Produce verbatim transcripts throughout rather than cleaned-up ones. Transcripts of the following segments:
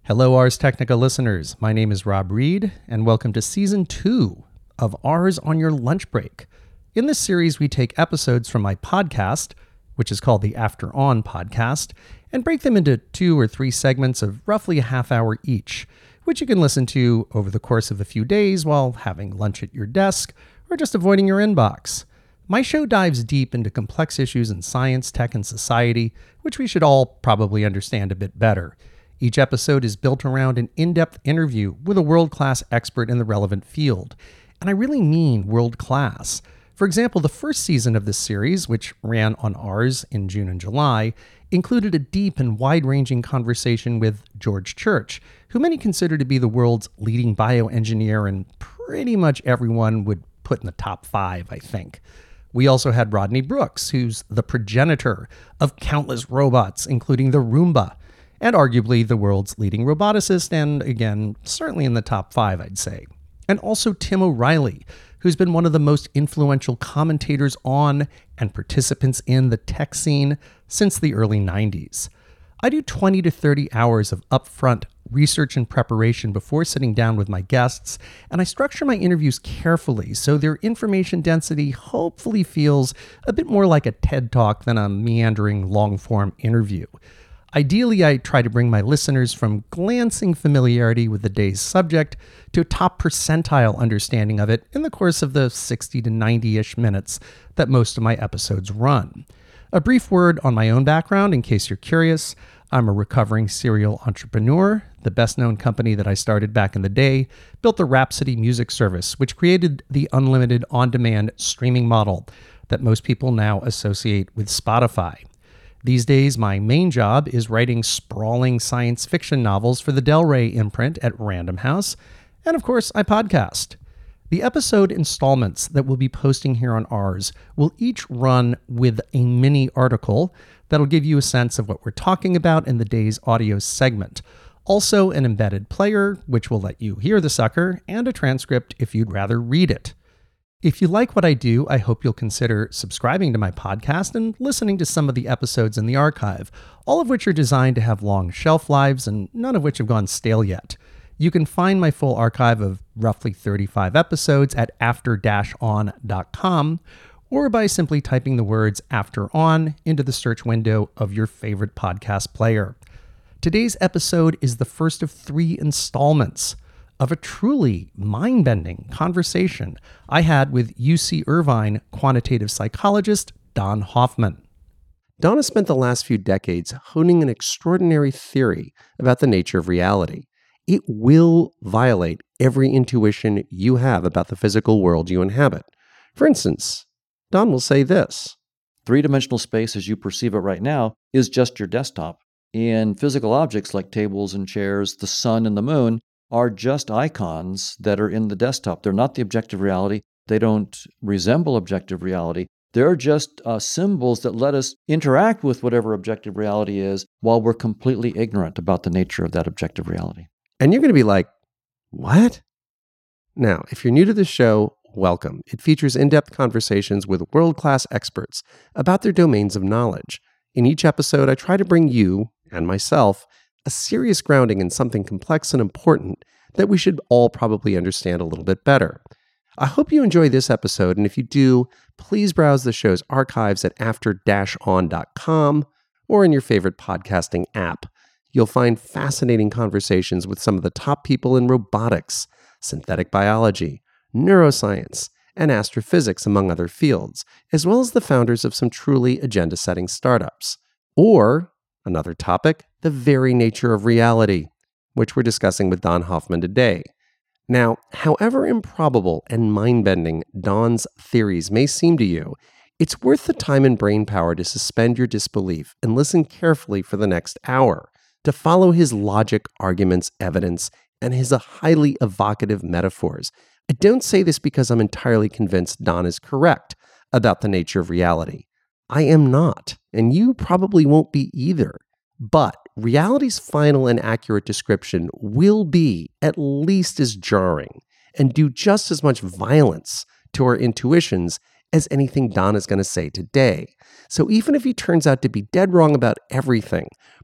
Hello, Ars Technica listeners. My name is Rob Reed, and welcome to Season two of Ars on Your Lunch Break. In this series, we take episodes from my podcast, which is called the After On Podcast, and break them into two or three segments of roughly a half hour each, which you can listen to over the course of a few days while having lunch at your desk or just avoiding your inbox. My show dives deep into complex issues in science, tech, and society, which we should all probably understand a bit better. Each episode is built around an in-depth interview with a world-class expert in the relevant field. And I really mean world-class. For example, the first season of this series, which ran on Ars in June and July, included a deep and wide-ranging conversation with George Church, who many consider to be the world's leading bioengineer, and pretty much everyone would put in the top five, I think. We also had Rodney Brooks, who's the progenitor of countless robots, including the Roomba, and arguably the world's leading roboticist, and again, certainly in the top five, I'd say. And also Tim O'Reilly, who's been one of the most influential commentators on and participants in the tech scene since the early nineties. I do twenty to thirty hours of upfront research and preparation before sitting down with my guests, and I structure my interviews carefully so their information density hopefully feels a bit more like a TED Talk than a meandering long-form interview. Ideally, I try to bring my listeners from glancing familiarity with the day's subject to a top percentile understanding of it in the course of the sixty to ninety-ish minutes that most of my episodes run. A brief word on my own background in case you're curious. I'm a recovering serial entrepreneur. The best-known company that I started back in the day built the Rhapsody music service, which created the unlimited on-demand streaming model that most people now associate with Spotify. These days, my main job is writing sprawling science fiction novels for the Del Rey imprint at Random House, and of course, I podcast. The episode installments that we'll be posting here on Ars will each run with a mini article that'll give you a sense of what we're talking about in the day's audio segment. Also, an embedded player, which will let you hear the sucker, and a transcript if you'd rather read it. If you like what I do, I hope you'll consider subscribing to my podcast and listening to some of the episodes in the archive, all of which are designed to have long shelf lives and none of which have gone stale yet. You can find my full archive of roughly thirty-five episodes at after on dot com or by simply typing the words After On into the search window of your favorite podcast player. Today's episode is the first of three installments of a truly mind-bending conversation I had with U C Irvine quantitative psychologist Don Hoffman. Don has spent the last few decades honing an extraordinary theory about the nature of reality. It will violate every intuition you have about the physical world you inhabit. For instance, Don will say this: three-dimensional space as you perceive it right now is just your desktop. And physical objects like tables and chairs, the sun and the moon, are just icons that are in the desktop. They're not the objective reality. They don't resemble objective reality. They're just uh, symbols that let us interact with whatever objective reality is while we're completely ignorant about the nature of that objective reality. And you're going to be like, what? Now, if you're new to this show, welcome. It features in-depth conversations with world-class experts about their domains of knowledge. In each episode, I try to bring you, and myself, a serious grounding in something complex and important that we should all probably understand a little bit better. I hope you enjoy this episode, and if you do, please browse the show's archives at after on dot com or in your favorite podcasting app. You'll find fascinating conversations with some of the top people in robotics, synthetic biology, neuroscience, and astrophysics, among other fields, as well as the founders of some truly agenda-setting startups. Or, another topic, the very nature of reality, which we're discussing with Don Hoffman today. Now, however improbable and mind-bending Don's theories may seem to you, it's worth the time and brain power to suspend your disbelief and listen carefully for the next hour, to follow his logic, arguments, evidence, and his highly evocative metaphors. I don't say this because I'm entirely convinced Don is correct about the nature of reality. I am not, and you probably won't be either. But reality's final and accurate description will be at least as jarring and do just as much violence to our intuitions as anything Don is going to say today. So even if he turns out to be dead wrong about everything,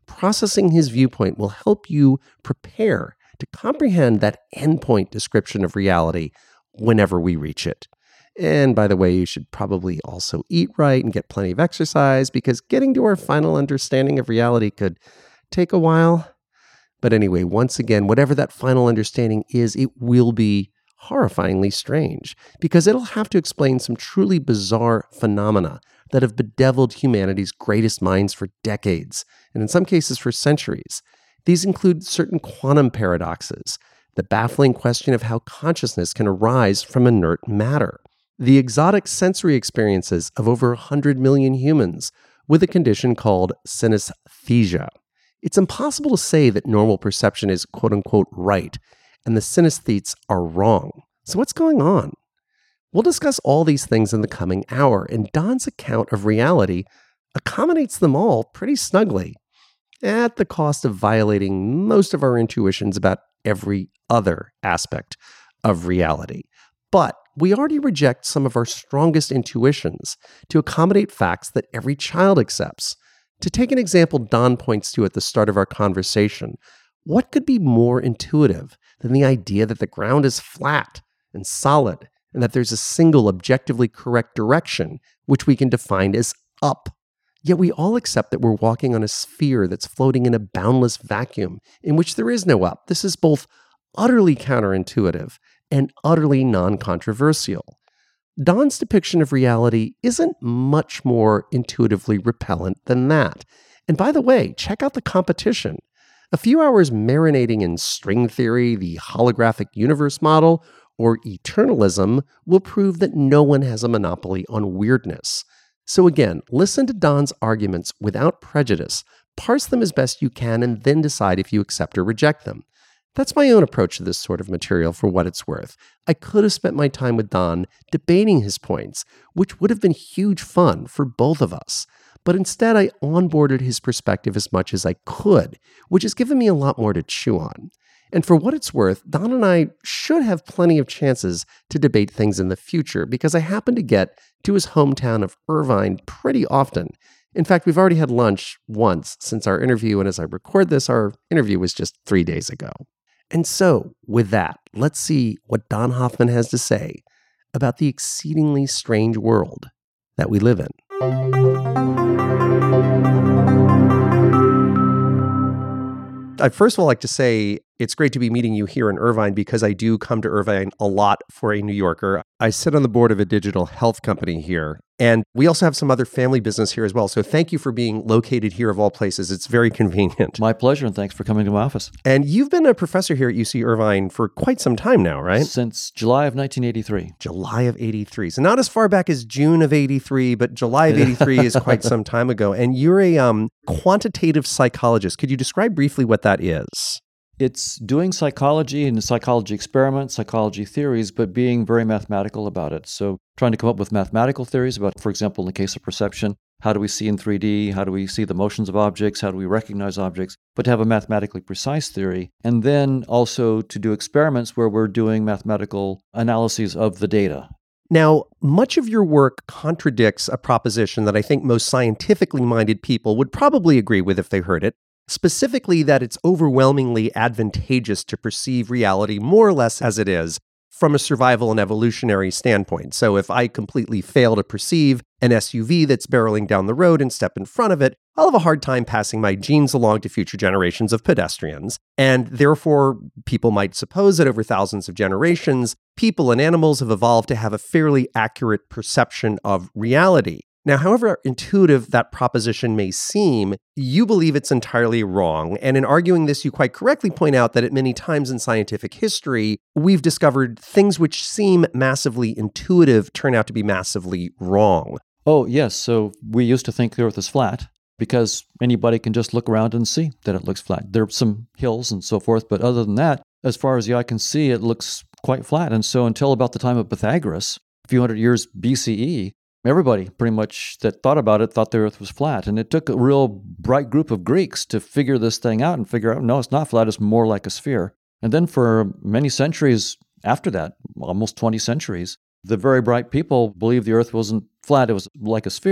processing his viewpoint will help you prepare to comprehend that endpoint description of reality whenever we reach it. And by the way, you should probably also eat right and get plenty of exercise, because getting to our final understanding of reality could take a while. But anyway, once again, whatever that final understanding is, it will be horrifyingly strange, because it'll have to explain some truly bizarre phenomena that have bedeviled humanity's greatest minds for decades, and in some cases for centuries. These include certain quantum paradoxes, the baffling question of how consciousness can arise from inert matter, the exotic sensory experiences of over one hundred million humans with a condition called synesthesia. It's impossible to say that normal perception is quote-unquote right, and the synesthetes are wrong. So what's going on? We'll discuss all these things in the coming hour, and Don's account of reality accommodates them all pretty snugly, at the cost of violating most of our intuitions about every other aspect of reality. But we already reject some of our strongest intuitions to accommodate facts that every child accepts. To take an example Don points to at the start of our conversation, what could be more intuitive than the idea that the ground is flat and solid, and that there's a single objectively correct direction, which we can define as up? Yet we all accept that we're walking on a sphere that's floating in a boundless vacuum in which there is no up. This is both utterly counterintuitive and utterly non-controversial. Don's depiction of reality isn't much more intuitively repellent than that. And by the way, check out the competition. A few hours marinating in string theory, the holographic universe model, or eternalism will prove that no one has a monopoly on weirdness. So again, listen to Don's arguments without prejudice, parse them as best you can, and then decide if you accept or reject them. That's my own approach to this sort of material for what it's worth. I could have spent my time with Don debating his points, which would have been huge fun for both of us. But instead, I onboarded his perspective as much as I could, which has given me a lot more to chew on. And for what it's worth, Don and I should have plenty of chances to debate things in the future, because I happen to get to his hometown of Irvine pretty often. In fact, we've already had lunch once since our interview, and as I record this, our interview was just three days ago. And so, with that, let's see what Don Hoffman has to say about the exceedingly strange world that we live in. I'd first of all like to say it's great to be meeting you here in Irvine, because I do come to Irvine a lot for a New Yorker. I sit on the board of a digital health company here, and we also have some other family business here as well. So thank you for being located here of all places. It's very convenient. My pleasure, and thanks for coming to my office. And you've been a professor here at U C Irvine for quite some time now, right? Since July of nineteen eighty-three. July of eighty-three. So not as far back as June of eighty-three, but July of eighty-three is quite some time ago. And you're a um, quantitative psychologist. Could you describe briefly what that is? It's doing psychology and psychology experiments, psychology theories, but being very mathematical about it. So trying to come up with mathematical theories about, for example, in the case of perception, how do we see in three D? How do we see the motions of objects? How do we recognize objects? But to have a mathematically precise theory. And then also to do experiments where we're doing mathematical analyses of the data. Now, much of your work contradicts a proposition that I think most scientifically minded people would probably agree with if they heard it. Specifically, that it's overwhelmingly advantageous to perceive reality more or less as it is from a survival and evolutionary standpoint. So if I completely fail to perceive an S U V that's barreling down the road and step in front of it, I'll have a hard time passing my genes along to future generations of pedestrians. And therefore, people might suppose that over thousands of generations, people and animals have evolved to have a fairly accurate perception of reality. Now, however intuitive that proposition may seem, you believe it's entirely wrong. And in arguing this, you quite correctly point out that at many times in scientific history, we've discovered things which seem massively intuitive turn out to be massively wrong. Oh, yes. So we used to think the Earth is flat because anybody can just look around and see that it looks flat. There are some hills and so forth, but other than that, as far as the eye can see, it looks quite flat. And so until about the time of Pythagoras, a few hundred years B C E, everybody pretty much that thought about it thought the Earth was flat. And it took a real bright group of Greeks to figure this thing out and figure out, no, it's not flat, it's more like a sphere. And then for many centuries after that, almost twenty centuries, the very bright people believed the Earth wasn't flat, it was like a sphere.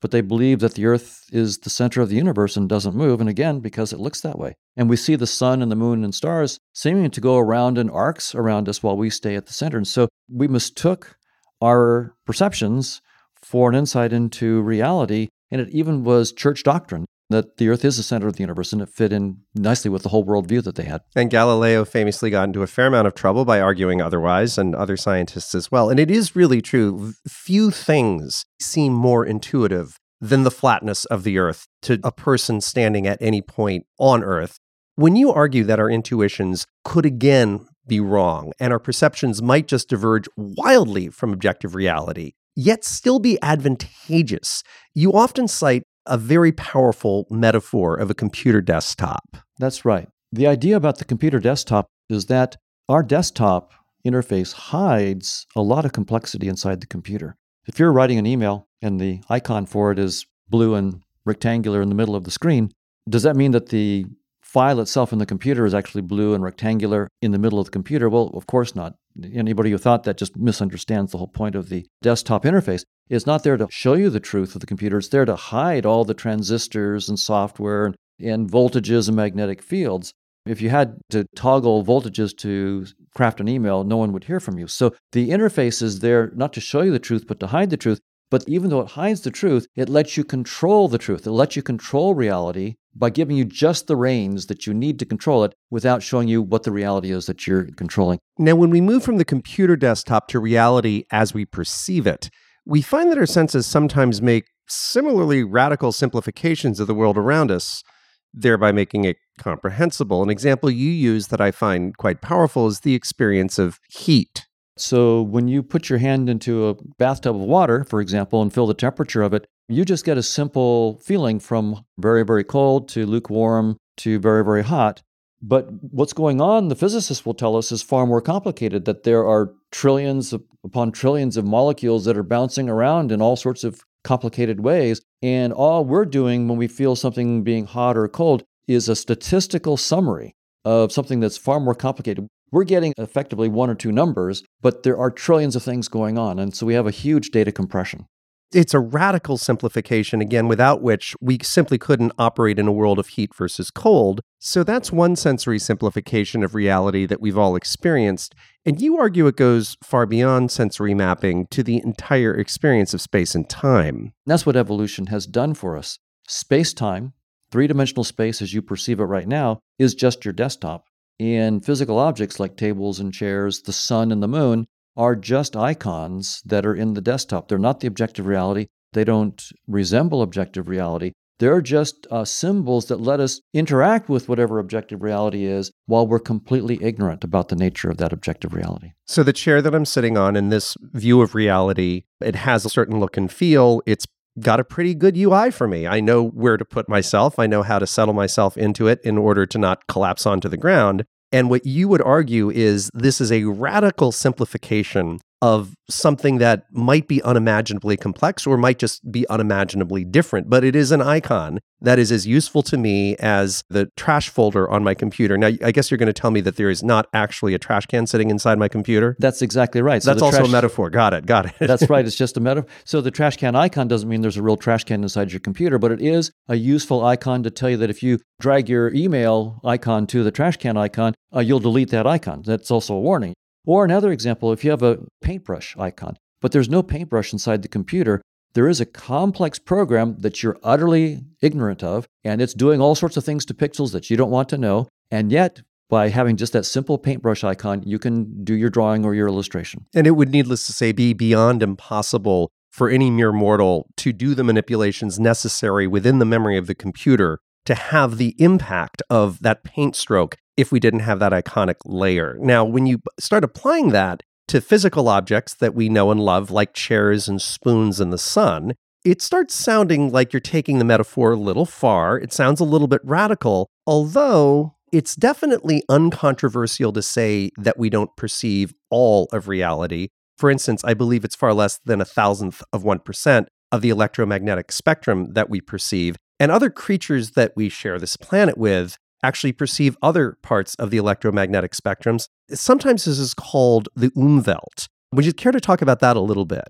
but they believe that the Earth is the center of the universe and doesn't move, and again, because it looks that way. And we see the sun and the moon and stars seeming to go around in arcs around us while we stay at the center. And so we mistook our perceptions for an insight into reality, and it even was church doctrine that the Earth is the center of the universe, and it fit in nicely with the whole worldview that they had. And Galileo famously got into a fair amount of trouble by arguing otherwise, and other scientists as well. And it is really true. Few things seem more intuitive than the flatness of the Earth to a person standing at any point on Earth. When you argue that our intuitions could again be wrong, and our perceptions might just diverge wildly from objective reality, yet still be advantageous, you often cite a very powerful metaphor of a computer desktop. That's right. The idea about the computer desktop is that our desktop interface hides a lot of complexity inside the computer. If you're writing an email and the icon for it is blue and rectangular in the middle of the screen, does that mean that the file itself in the computer is actually blue and rectangular in the middle of the computer? Well, of course not. Anybody who thought that just misunderstands the whole point of the desktop interface. It's not there to show you the truth of the computer. It's there to hide all the transistors and software and, and voltages and magnetic fields. If you had to toggle voltages to craft an email, no one would hear from you. So the interface is there not to show you the truth, but to hide the truth. But even though it hides the truth, it lets you control the truth. It lets you control reality by giving you just the reins that you need to control it without showing you what the reality is that you're controlling. Now, when we move from the computer desktop to reality as we perceive it, we find that our senses sometimes make similarly radical simplifications of the world around us, thereby making it comprehensible. An example you use that I find quite powerful is the experience of heat. So when you put your hand into a bathtub of water, for example, and feel the temperature of it, you just get a simple feeling from very, very cold to lukewarm to very, very hot. But what's going on, the physicists will tell us, is far more complicated, that there are trillions of, upon trillions of molecules that are bouncing around in all sorts of complicated ways. And all we're doing when we feel something being hot or cold is a statistical summary of something that's far more complicated. We're getting effectively one or two numbers, but there are trillions of things going on. And so we have a huge data compression. It's a radical simplification, again, without which we simply couldn't operate in a world of heat versus cold. So that's one sensory simplification of reality that we've all experienced. And you argue it goes far beyond sensory mapping to the entire experience of space and time. And that's what evolution has done for us. Space-time, three-dimensional space as you perceive it right now, is just your desktop. And physical objects like tables and chairs, the sun and the moon, are just icons that are in the desktop. They're not the objective reality. They don't resemble objective reality. They're just uh, symbols that let us interact with whatever objective reality is while we're completely ignorant about the nature of that objective reality. So the chair that I'm sitting on in this view of reality, it has a certain look and feel. It's got a pretty good U I for me. I know where to put myself. I know how to settle myself into it in order to not collapse onto the ground. And what you would argue is this is a radical simplification of something that might be unimaginably complex or might just be unimaginably different, but it is an icon that is as useful to me as the trash folder on my computer. Now, I guess you're going to tell me that there is not actually a trash can sitting inside my computer? That's exactly right. So that's also trash... a metaphor. Got it. Got it. That's right. It's just a metaphor. So the trash can icon doesn't mean there's a real trash can inside your computer, but it is a useful icon to tell you that if you drag your email icon to the trash can icon, uh, you'll delete that icon. That's also a warning. Or another example, if you have a paintbrush icon, but there's no paintbrush inside the computer, there is a complex program that you're utterly ignorant of, and it's doing all sorts of things to pixels that you don't want to know. And yet, by having just that simple paintbrush icon, you can do your drawing or your illustration. And it would, needless to say, be beyond impossible for any mere mortal to do the manipulations necessary within the memory of the computer to have the impact of that paint stroke if we didn't have that iconic layer. Now, when you start applying that to physical objects that we know and love, like chairs and spoons in the sun, it starts sounding like you're taking the metaphor a little far. It sounds a little bit radical, although it's definitely uncontroversial to say that we don't perceive all of reality. For instance, I believe it's far less than a thousandth of one percent of the electromagnetic spectrum that we perceive. And other creatures that we share this planet with actually perceive other parts of the electromagnetic spectrums. Sometimes this is called the Umwelt. Would you care to talk about that a little bit?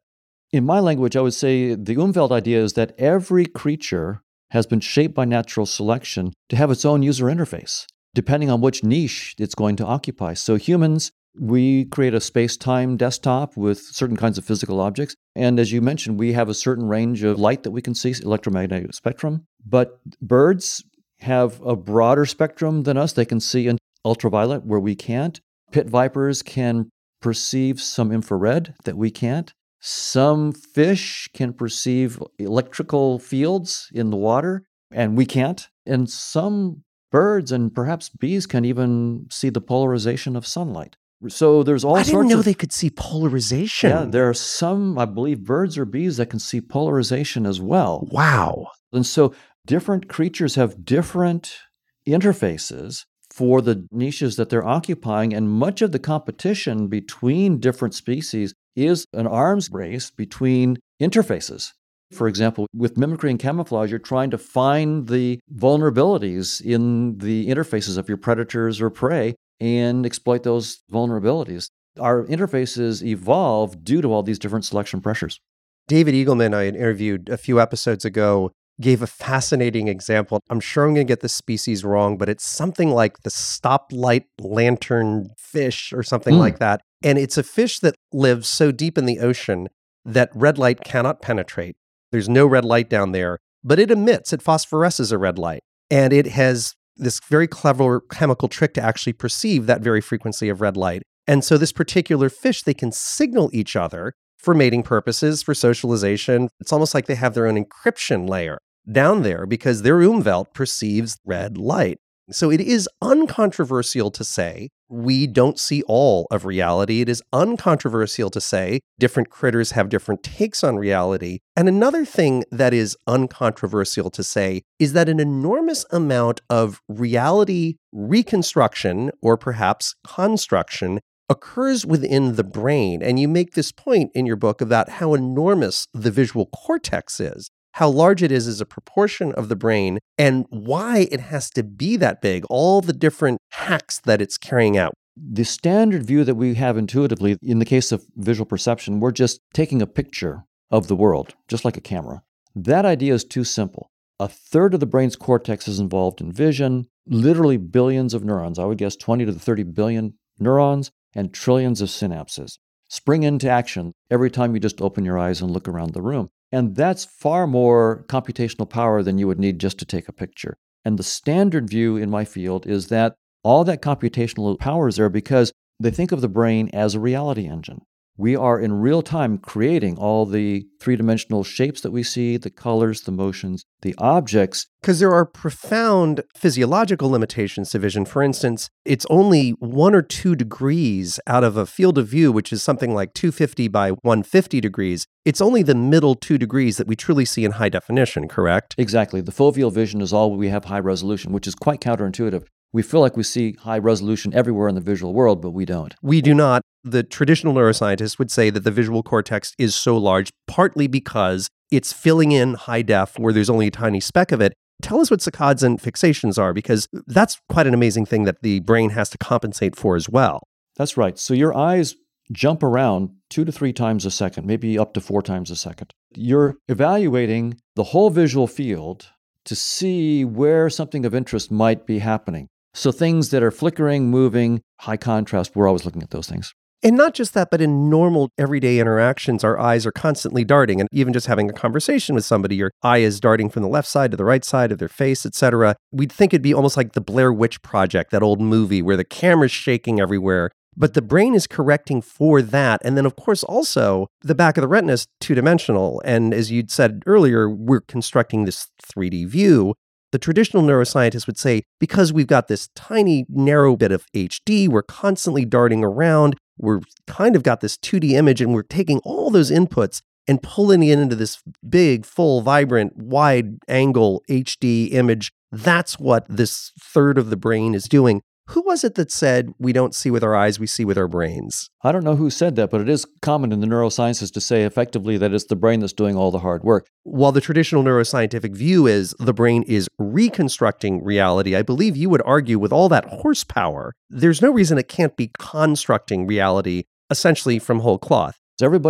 In my language, I would say the Umwelt idea is that every creature has been shaped by natural selection to have its own user interface, depending on which niche it's going to occupy. So humans, we create a space-time desktop with certain kinds of physical objects. And as you mentioned, we have a certain range of light that we can see, electromagnetic spectrum. But birds have a broader spectrum than us. They can see in ultraviolet where we can't. Pit vipers can perceive some infrared that we can't. Some fish can perceive electrical fields in the water, and we can't. And some birds and perhaps bees can even see the polarization of sunlight. So there's all I sorts of... I didn't know they could see polarization. Yeah, there are some, I believe, birds or bees that can see polarization as well. Wow. And so different creatures have different interfaces for the niches that they're occupying, and much of the competition between different species is an arms race between interfaces. For example, with mimicry and camouflage, you're trying to find the vulnerabilities in the interfaces of your predators or prey and exploit those vulnerabilities. Our interfaces evolve due to all these different selection pressures. David Eagleman, I had interviewed a few episodes ago, gave a fascinating example. I'm sure I'm going to get the species wrong, but it's something like the stoplight lantern fish or something mm. like that. And it's a fish that lives so deep in the ocean that red light cannot penetrate. There's no red light down there, but it emits, it phosphoresces a red light. And it has this very clever chemical trick to actually perceive that very frequency of red light. And so this particular fish, they can signal each other for mating purposes, for socialization. It's almost like they have their own encryption layer down there because their Umwelt perceives red light. So it is uncontroversial to say we don't see all of reality. It is uncontroversial to say different critters have different takes on reality. And another thing that is uncontroversial to say is that an enormous amount of reality reconstruction, or perhaps construction, occurs within the brain. And you make this point in your book about how enormous the visual cortex is, how large it is as a proportion of the brain, and why it has to be that big, all the different hacks that it's carrying out. The standard view that we have intuitively, in the case of visual perception, we're just taking a picture of the world, just like a camera. That idea is too simple. A third of the brain's cortex is involved in vision, literally billions of neurons. I would guess twenty to thirty billion neurons and trillions of synapses spring into action every time you just open your eyes and look around the room. And that's far more computational power than you would need just to take a picture. And the standard view in my field is that all that computational power is there because they think of the brain as a reality engine. We are in real time creating all the three-dimensional shapes that we see, the colors, the motions, the objects. Because there are profound physiological limitations to vision. For instance, it's only one or two degrees out of a field of view, which is something like two hundred fifty by one hundred fifty degrees. It's only the middle two degrees that we truly see in high definition, correct? Exactly. The foveal vision is all we have high resolution, which is quite counterintuitive. We feel like we see high resolution everywhere in the visual world, but we don't. We do not. The traditional neuroscientists would say that the visual cortex is so large, partly because it's filling in high def where there's only a tiny speck of it. Tell us what saccades and fixations are, because that's quite an amazing thing that the brain has to compensate for as well. That's right. So your eyes jump around two to three times a second, maybe up to four times a second. You're evaluating the whole visual field to see where something of interest might be happening. So things that are flickering, moving, high contrast, we're always looking at those things. And not just that, but in normal everyday interactions, our eyes are constantly darting. And even just having a conversation with somebody, your eye is darting from the left side to the right side of their face, et cetera. We'd think it'd be almost like the Blair Witch Project, that old movie where the camera's shaking everywhere. But the brain is correcting for that. And then, of course, also the back of the retina is two-dimensional. And as you'd said earlier, we're constructing this three D view. The traditional neuroscientists would say, because we've got this tiny, narrow bit of H D, we're constantly darting around, we're kind of got this two D image, and we're taking all those inputs and pulling it into this big, full, vibrant, wide-angle H D image. That's what this third of the brain is doing. Who was it that said we don't see with our eyes, we see with our brains? I don't know who said that, but it is common in the neurosciences to say effectively that it's the brain that's doing all the hard work. While the traditional neuroscientific view is the brain is reconstructing reality, I believe you would argue with all that horsepower, there's no reason it can't be constructing reality essentially from whole cloth. Everybody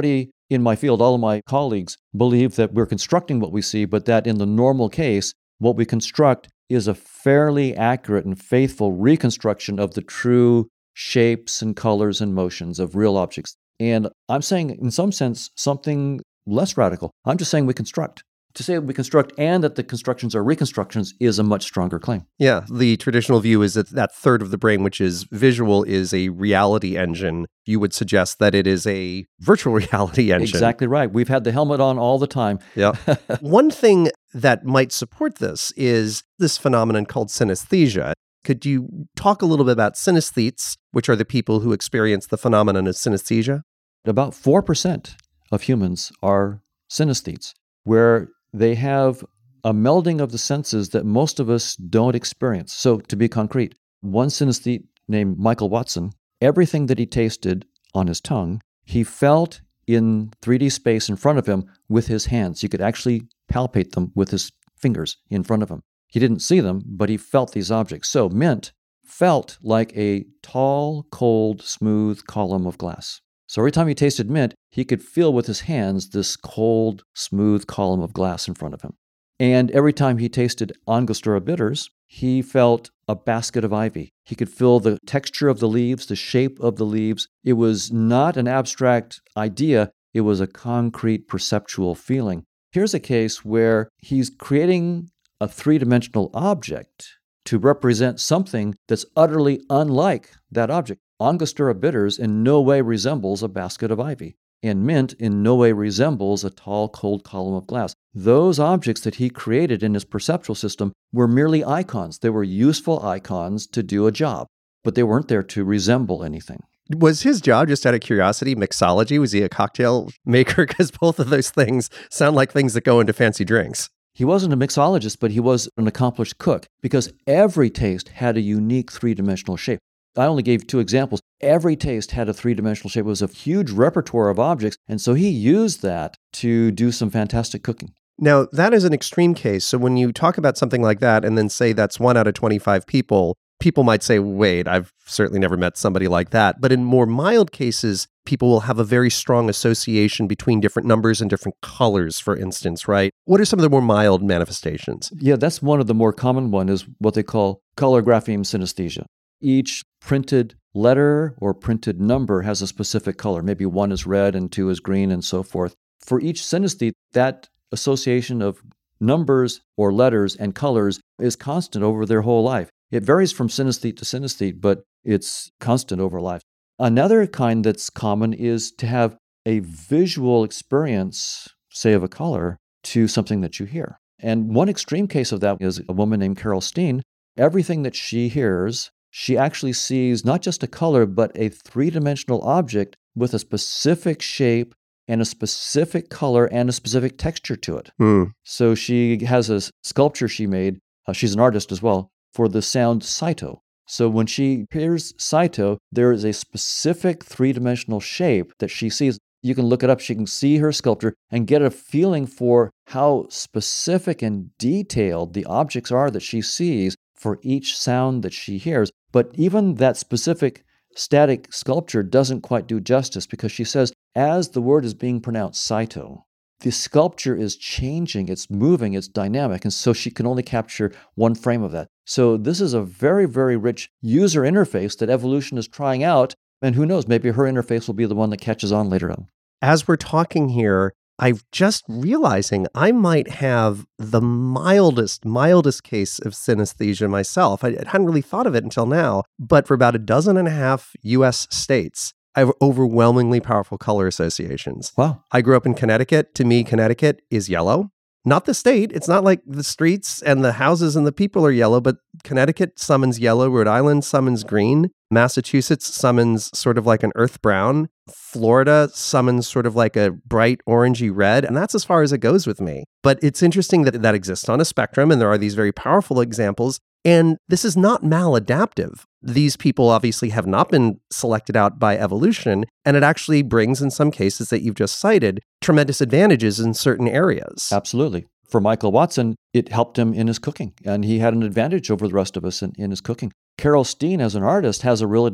In my field, all of my colleagues believe that we're constructing what we see, but that in the normal case, what we construct is a fairly accurate and faithful reconstruction of the true shapes and colors and motions of real objects. And I'm saying, in some sense, something less radical. I'm just saying we construct. To say we construct and that the constructions are reconstructions is a much stronger claim. Yeah, the traditional view is that that third of the brain, which is visual, is a reality engine. You would suggest that it is a virtual reality engine. Exactly right. We've had the helmet on all the time. Yeah. One thing that might support this is this phenomenon called synesthesia. Could you talk a little bit about synesthetes, which are the people who experience the phenomenon of synesthesia? About four percent of humans are synesthetes, where they have a melding of the senses that most of us don't experience. So to be concrete, one synesthete named Michael Watson, everything that he tasted on his tongue, he felt in three D space in front of him with his hands. He could actually palpate them with his fingers in front of him. He didn't see them, but he felt these objects. So mint felt like a tall, cold, smooth column of glass. So every time he tasted mint, he could feel with his hands this cold, smooth column of glass in front of him. And every time he tasted Angostura bitters, he felt a basket of ivy. He could feel the texture of the leaves, the shape of the leaves. It was not an abstract idea. It was a concrete perceptual feeling. Here's a case where he's creating a three-dimensional object to represent something that's utterly unlike that object. Angostura bitters in no way resembles a basket of ivy, and mint in no way resembles a tall, cold column of glass. Those objects that he created in his perceptual system were merely icons. They were useful icons to do a job, but they weren't there to resemble anything. Was his job, just out of curiosity, mixology? Was he a cocktail maker? Because both of those things sound like things that go into fancy drinks. He wasn't a mixologist, but he was an accomplished cook because every taste had a unique three-dimensional shape. I only gave two examples. Every taste had a three-dimensional shape. It was a huge repertoire of objects, and so he used that to do some fantastic cooking. Now, that is an extreme case. So when you talk about something like that and then say that's one out of twenty-five people, people might say, wait, I've certainly never met somebody like that. But in more mild cases, people will have a very strong association between different numbers and different colors, for instance, right? What are some of the more mild manifestations? Yeah, that's one of the more common ones is what they call color grapheme synesthesia. Each printed letter or printed number has a specific color. Maybe one is red and two is green and so forth. For each synesthete, that association of numbers or letters and colors is constant over their whole life. It varies from synesthete to synesthete, but it's constant over life. Another kind that's common is to have a visual experience, say of a color, to something that you hear. And one extreme case of that is a woman named Carol Steen. Everything that she hears, she actually sees not just a color, but a three-dimensional object with a specific shape and a specific color and a specific texture to it. Mm. So she has a sculpture she made, uh, she's an artist as well, for the sound Saito. So when she hears Saito, there is a specific three-dimensional shape that she sees. You can look it up. She can see her sculpture and get a feeling for how specific and detailed the objects are that she sees for each sound that she hears. But even that specific static sculpture doesn't quite do justice because she says, as the word is being pronounced Saito, the sculpture is changing, it's moving, it's dynamic, and so she can only capture one frame of that. So this is a very, very rich user interface that evolution is trying out, and who knows, maybe her interface will be the one that catches on later on. As we're talking here, I'm just realizing I might have the mildest, mildest case of synesthesia myself. I hadn't really thought of it until now, but for about a dozen and a half U S states, I have overwhelmingly powerful color associations. Wow. I grew up in Connecticut. To me, Connecticut is yellow. Not the state. It's not like the streets and the houses and the people are yellow, but Connecticut summons yellow. Rhode Island summons green. Massachusetts summons sort of like an earth brown. Florida summons sort of like a bright orangey red. And that's as far as it goes with me. But it's interesting that that exists on a spectrum, and there are these very powerful examples. And this is not maladaptive. These people obviously have not been selected out by evolution, and it actually brings, in some cases that you've just cited, tremendous advantages in certain areas. Absolutely. For Michael Watson, it helped him in his cooking, and he had an advantage over the rest of us in, in his cooking. Carol Steen, as an artist, has a real advantage.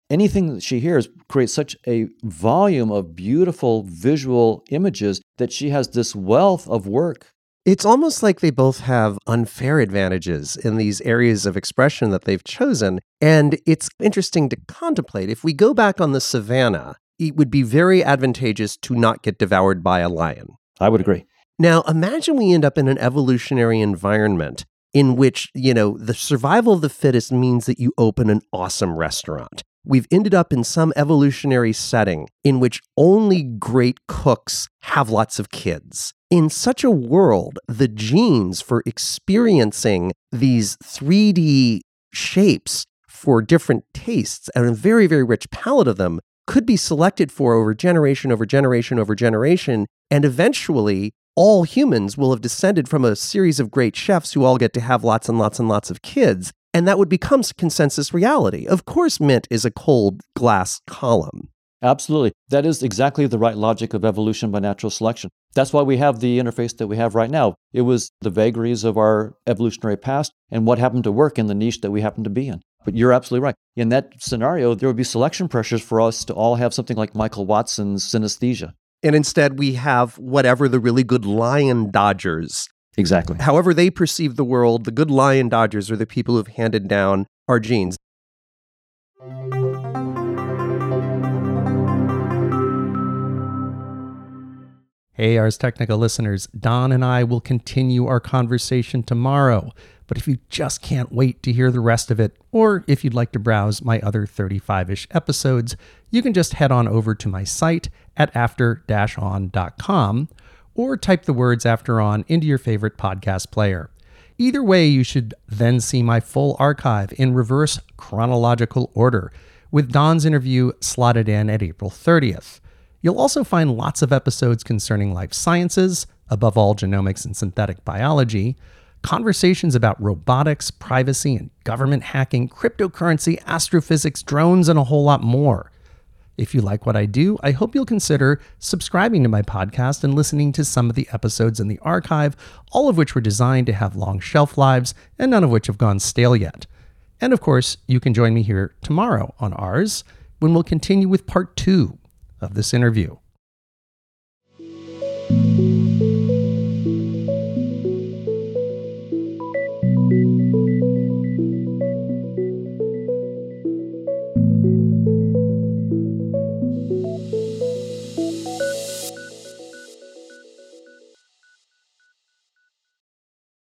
anything that she hears creates such a volume of beautiful visual images that she has this wealth of work. It's almost like they both have unfair advantages in these areas of expression that they've chosen. And it's interesting to contemplate. If we go back on the savannah, it would be very advantageous to not get devoured by a lion. I would agree. Now, imagine we end up in an evolutionary environment in which, you know, the survival of the fittest means that you open an awesome restaurant. We've ended up in some evolutionary setting in which only great cooks have lots of kids. In such a world, the genes for experiencing these three D shapes for different tastes and a very, very rich palette of them could be selected for over generation, over generation, over generation, and eventually all humans will have descended from a series of great chefs who all get to have lots and lots and lots of kids. And that would become consensus reality. Of course, mint is a cold glass column. Absolutely. That is exactly the right logic of evolution by natural selection. That's why we have the interface that we have right now. It was the vagaries of our evolutionary past and what happened to work in the niche that we happen to be in. But you're absolutely right. In that scenario, there would be selection pressures for us to all have something like Michael Watson's synesthesia. And instead, we have whatever the really good lion dodgers. Exactly. However they perceive the world, the good lion dodgers are the people who've handed down our genes. Hey, Ars Technica listeners, Don and I will continue our conversation tomorrow. But if you just can't wait to hear the rest of it, or if you'd like to browse my other thirty-five-ish episodes, you can just head on over to my site at after dash on dot com or type the words After On into your favorite podcast player. Either way, you should then see my full archive in reverse chronological order, with Don's interview slotted in at April thirtieth. You'll also find lots of episodes concerning life sciences, above all genomics and synthetic biology, conversations about robotics, privacy and government hacking, cryptocurrency, astrophysics, drones, and a whole lot more. If you like what I do, I hope you'll consider subscribing to my podcast and listening to some of the episodes in the archive, all of which were designed to have long shelf lives and none of which have gone stale yet. And of course, you can join me here tomorrow on Ars when we'll continue with part two of this interview.